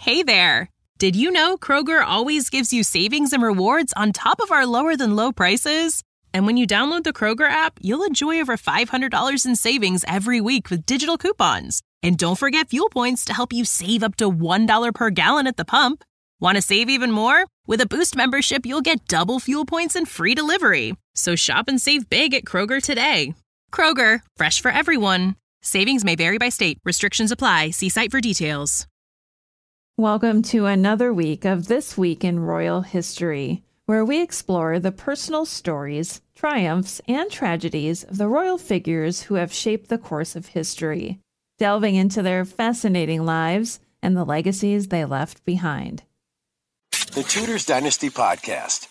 Hey there! Did you know Kroger always gives you savings and rewards on top of our lower-than-low prices? And when you download the Kroger app, you'll enjoy over $500 in savings every week with digital coupons. And don't forget fuel points to help you save up to $1 per gallon at the pump. Want to save even more? With a Boost membership, you'll get double fuel points and free delivery. So shop and save big at Kroger today. Kroger, fresh for everyone. Savings may vary by state. Restrictions apply. See site for details. Welcome to another week of This Week in Royal History, where we explore the personal stories, triumphs, and tragedies of the royal figures who have shaped the course of history, delving into their fascinating lives and the legacies they left behind. The Tudors Dynasty Podcast.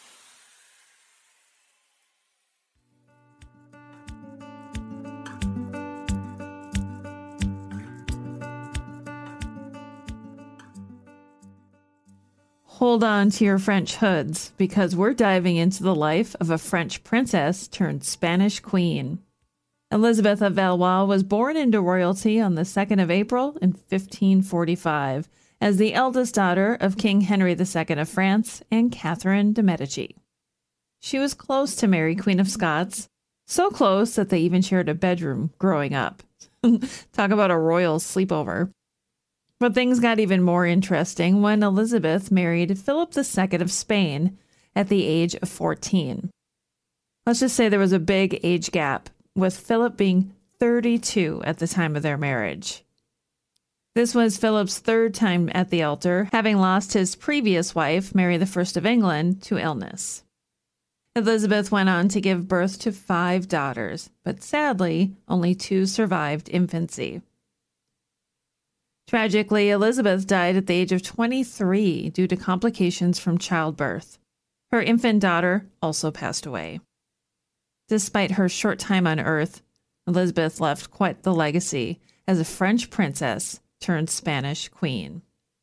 Hold on to your French hoods, because we're diving into the life of a French princess turned Spanish queen. Elizabeth of Valois was born into royalty on the 2nd of April in 1545 as the eldest daughter of King Henry II of France and Catherine de' Medici. She was close to Mary, Queen of Scots, so close that they even shared a bedroom growing up. Talk about a royal sleepover. But things got even more interesting when Elizabeth married Philip II of Spain at the age of 14. Let's just say there was a big age gap, with Philip being 32 at the time of their marriage. This was Philip's third time at the altar, having lost his previous wife, Mary I of England, to illness. Elizabeth went on to give birth to 5 daughters, but sadly, only 2 survived infancy. Tragically, Elizabeth died at the age of 23 due to complications from childbirth. Her infant daughter also passed away. Despite her short time on Earth, Elizabeth left quite the legacy as a French princess turned Spanish queen.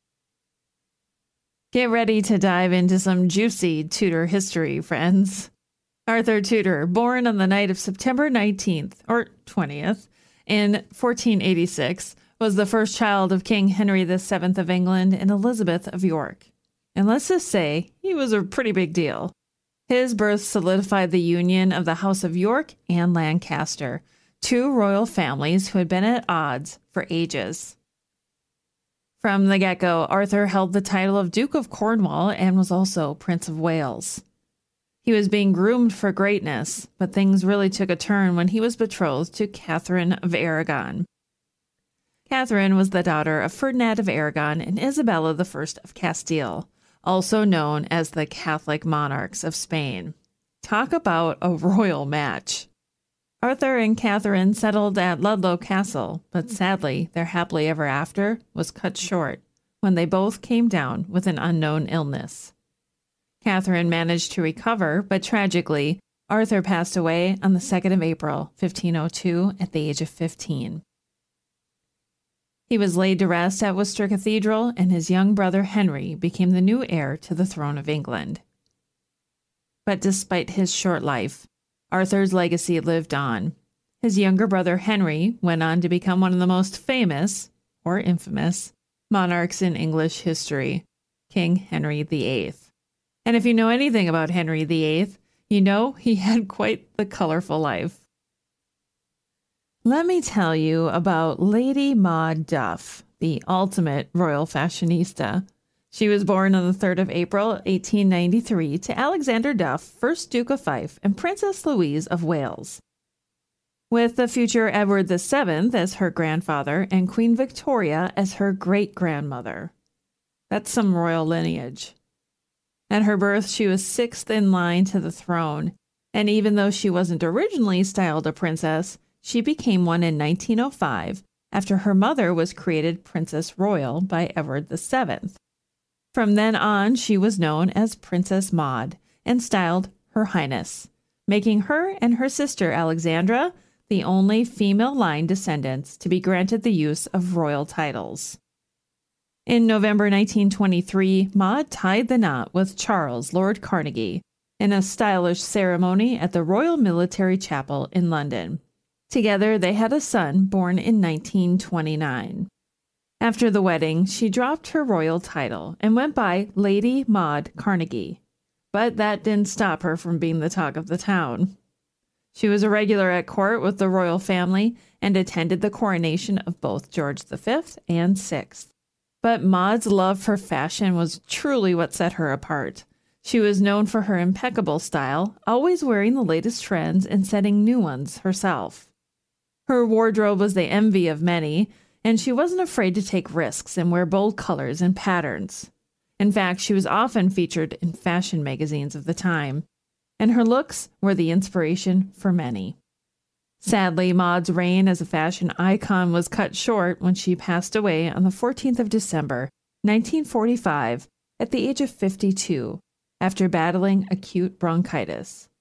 Get ready to dive into some juicy Tudor history, friends. Arthur Tudor, born on the night of September 19th, or 20th, in 1486, was the first child of King Henry VII of England and Elizabeth of York. And let's just say, he was a pretty big deal. His birth solidified the union of the House of York and Lancaster, 2 royal families who had been at odds for ages. From the get-go, Arthur held the title of Duke of Cornwall and was also Prince of Wales. He was being groomed for greatness, but things really took a turn when he was betrothed to Catherine of Aragon. Catherine was the daughter of Ferdinand of Aragon and Isabella I of Castile, also known as the Catholic monarchs of Spain. Talk about a royal match. Arthur and Catherine settled at Ludlow Castle, but sadly, their happily ever after was cut short when they both came down with an unknown illness. Catherine managed to recover, but tragically, Arthur passed away on the 2nd of April, 1502, at the age of 15. He was laid to rest at Worcester Cathedral, and his young brother Henry became the new heir to the throne of England. But despite his short life, Arthur's legacy lived on. His younger brother Henry went on to become one of the most famous, or infamous, monarchs in English history, King Henry VIII. And if you know anything about Henry VIII, you know he had quite the colorful life. Let me tell you about Lady Maud Duff, the ultimate royal fashionista. She was born on the 3rd of April, 1893, to Alexander Duff, 1st Duke of Fife, and Princess Louise of Wales. With the future Edward VII as her grandfather and Queen Victoria as her great-grandmother. That's some royal lineage. At her birth, she was 6th in line to the throne, and even though she wasn't originally styled a princess, she became one in 1905 after her mother was created Princess Royal by Edward VII. From then on, she was known as Princess Maud and styled Her Highness, making her and her sister Alexandra the only female line descendants to be granted the use of royal titles. In November 1923, Maud tied the knot with Charles, Lord Carnegie, in a stylish ceremony at the Royal Military Chapel in London. Together, they had a son born in 1929. After the wedding, she dropped her royal title and went by Lady Maud Carnegie. But that didn't stop her from being the talk of the town. She was a regular at court with the royal family and attended the coronation of both George V and VI. But Maud's love for fashion was truly what set her apart. She was known for her impeccable style, always wearing the latest trends and setting new ones herself. Her wardrobe was the envy of many, and she wasn't afraid to take risks and wear bold colors and patterns. In fact, she was often featured in fashion magazines of the time, and her looks were the inspiration for many. Sadly, Maud's reign as a fashion icon was cut short when she passed away on the 14th of December, 1945, at the age of 52, after battling acute bronchitis.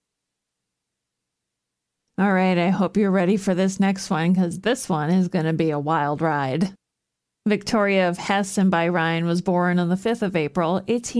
All right, I hope you're ready for this next one, because this one is going to be a wild ride. Victoria of Hesse and by Rhine was born on the 5th of April,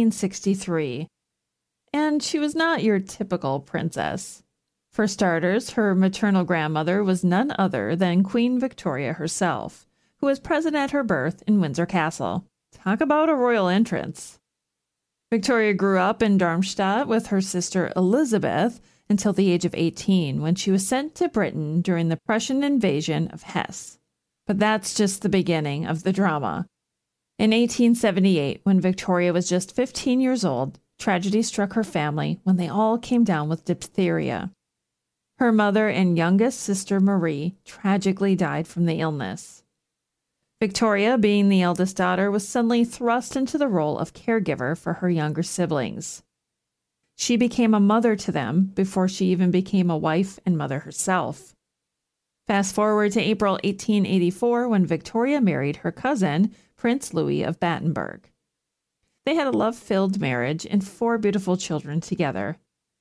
1863. And she was not your typical princess. For starters, her maternal grandmother was none other than Queen Victoria herself, who was present at her birth in Windsor Castle. Talk about a royal entrance. Victoria grew up in Darmstadt with her sister Elizabeth until the age of 18, when she was sent to Britain during the Prussian invasion of Hesse. But that's just the beginning of the drama. In 1878, when Victoria was just 15 years old, tragedy struck her family when they all came down with diphtheria. Her mother and youngest sister Marie tragically died from the illness. Victoria, being the eldest daughter, was suddenly thrust into the role of caregiver for her younger siblings. She became a mother to them before she even became a wife and mother herself. Fast forward to April 1884, when Victoria married her cousin, Prince Louis of Battenberg. They had a love-filled marriage and 4 beautiful children together.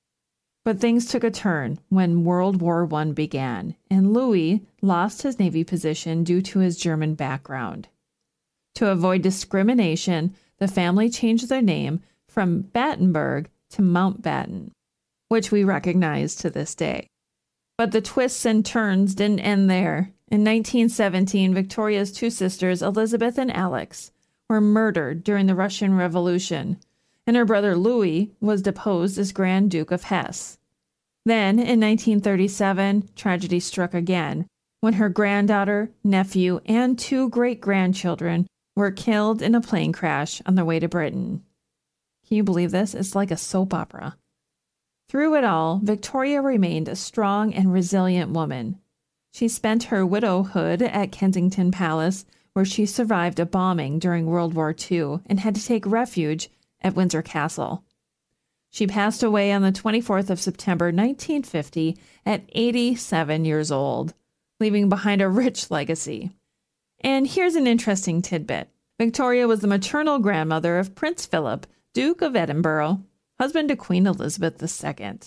But things took a turn when World War I began, and Louis lost his Navy position due to his German background. To avoid discrimination, the family changed their name from Battenberg to Mountbatten, which we recognize to this day. But the twists and turns didn't end there. In 1917, Victoria's 2 sisters, Elizabeth and Alex, were murdered during the Russian Revolution, and her brother Louis was deposed as Grand Duke of Hesse. Then, in 1937, tragedy struck again, when her granddaughter, nephew, and 2 great-grandchildren were killed in a plane crash on their way to Britain. Can you believe this? It's like a soap opera. Through it all, Victoria remained a strong and resilient woman. She spent her widowhood at Kensington Palace, where she survived a bombing during World War II and had to take refuge at Windsor Castle. She passed away on the 24th of September 1950 at 87 years old, leaving behind a rich legacy. And here's an interesting tidbit. Victoria was the maternal grandmother of Prince Philip, Duke of Edinburgh, husband to Queen Elizabeth II.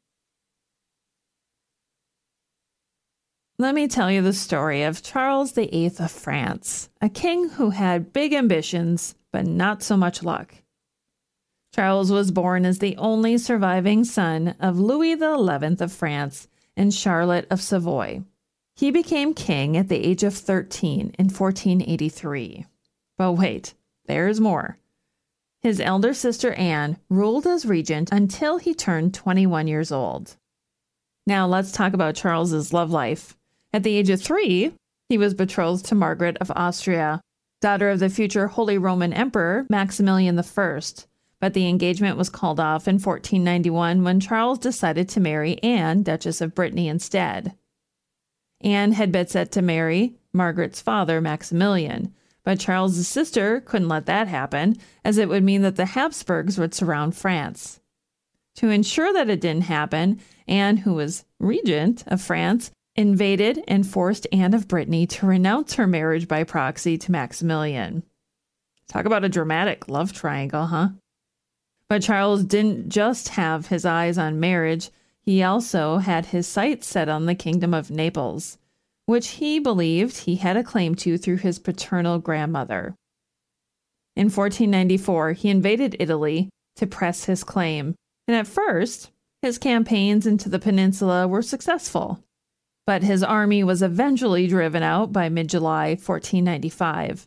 Let me tell you the story of Charles VIII of France, a king who had big ambitions, but not so much luck. Charles was born as the only surviving son of Louis XI of France and Charlotte of Savoy. He became king at the age of 13 in 1483. But wait, there's more. His elder sister Anne ruled as regent until he turned 21 years old. Now let's talk about Charles's love life. At the age of 3, he was betrothed to Margaret of Austria, daughter of the future Holy Roman Emperor Maximilian I. But the engagement was called off in 1491 when Charles decided to marry Anne, Duchess of Brittany, instead. Anne had been set to marry Margaret's father, Maximilian, but Charles's sister couldn't let that happen, as it would mean that the Habsburgs would surround France. To ensure that it didn't happen, Anne, who was regent of France, invaded and forced Anne of Brittany to renounce her marriage by proxy to Maximilian. Talk about a dramatic love triangle, huh? But Charles didn't just have his eyes on marriage, he also had his sights set on the kingdom of Naples, which he believed he had a claim to through his paternal grandmother. In 1494, he invaded Italy to press his claim, and at first, his campaigns into the peninsula were successful. But his army was eventually driven out by mid-July 1495,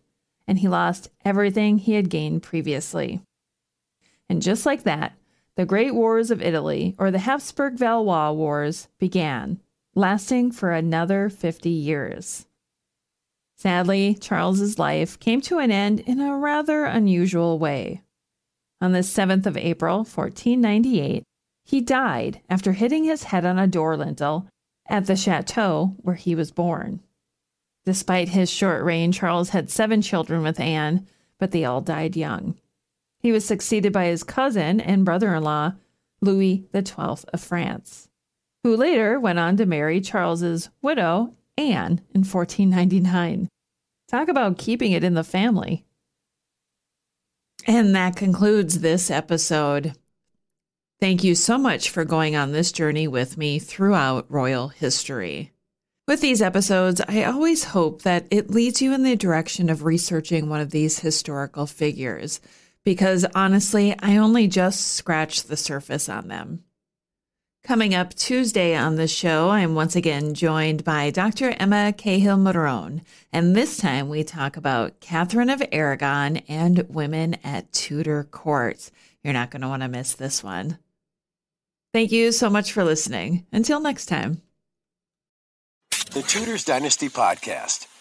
and he lost everything he had gained previously. And just like that, the Great Wars of Italy, or the Habsburg-Valois Wars, began, lasting for another 50 years. Sadly, Charles's life came to an end in a rather unusual way. On the 7th of April, 1498, he died after hitting his head on a door lintel at the chateau where he was born. Despite his short reign, Charles had 7 children with Anne, but they all died young. He was succeeded by his cousin and brother-in-law, Louis XII of France, who later went on to marry Charles's widow, Anne, in 1499. Talk about keeping it in the family. And that concludes this episode. Thank you so much for going on this journey with me throughout royal history. With these episodes, I always hope that it leads you in the direction of researching one of these historical figures, because honestly, I only just scratched the surface on them. Coming up Tuesday on the show, I'm once again joined by Dr. Emma Cahill-Madrone, and this time we talk about Catherine of Aragon and women at Tudor court. You're not going to want to miss this one. Thank you so much for listening. Until next time. The Tudors Dynasty Podcast.